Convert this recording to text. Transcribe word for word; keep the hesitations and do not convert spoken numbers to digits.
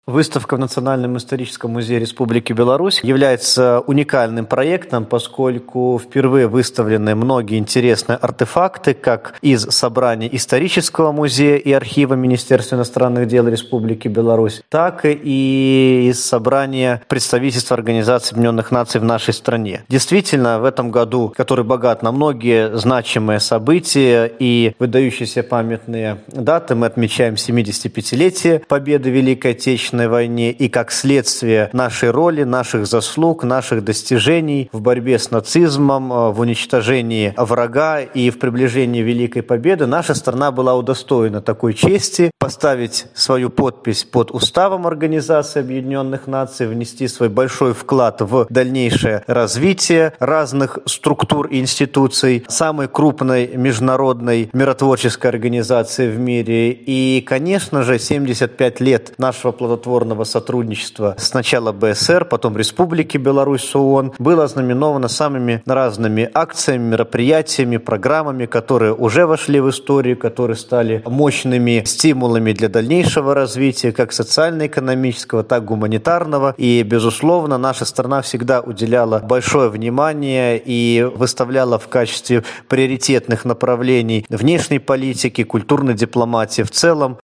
Выставка в Национальном историческом музее Республики Беларусь является уникальным проектом, поскольку впервые выставлены многие интересные артефакты как из собраний исторического музея и архива Министерства иностранных дел Республики Беларусь, так и из собрания представительства Организации Объединенных Наций в нашей стране. Действительно, в этом году, который богат на многие значимые события и выдающиеся памятные даты, мы отмечаем семидесятипятилетие победы в Великой Отечественной войне и как следствие нашей роли, наших заслуг, наших достижений в борьбе с нацизмом, в уничтожении врага и в приближении Великой Победы, наша страна была удостоена такой чести поставить свою подпись под уставом Организации Объединенных Наций, внести свой большой вклад в дальнейшее развитие разных структур и институций, самой крупной международной миротворческой организации в мире. И, конечно же, семьдесят пять лет нашего плодотворного сотрудничества сначала бэ эс эр, потом Республики Беларусь с ООН было ознаменовано самыми разными акциями, мероприятиями, программами, которые уже вошли в историю, которые стали мощными стимулами для дальнейшего развития, как социально-экономического, так и гуманитарного. И, безусловно, наша страна всегда уделяла большое внимание и выставляла в качестве приоритетных направлений внешней политики, культурной дипломатии в целом